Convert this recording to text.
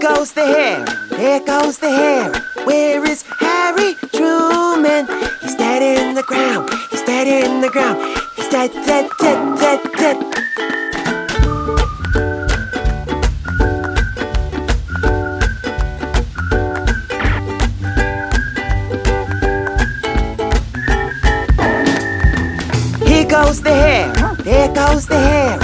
goes the hare, there goes the hare. Where is Harry Truman? He's dead in the ground, he's dead in the ground. He's dead, dead, dead, dead, dead. Here goes the hare, there goes the hare.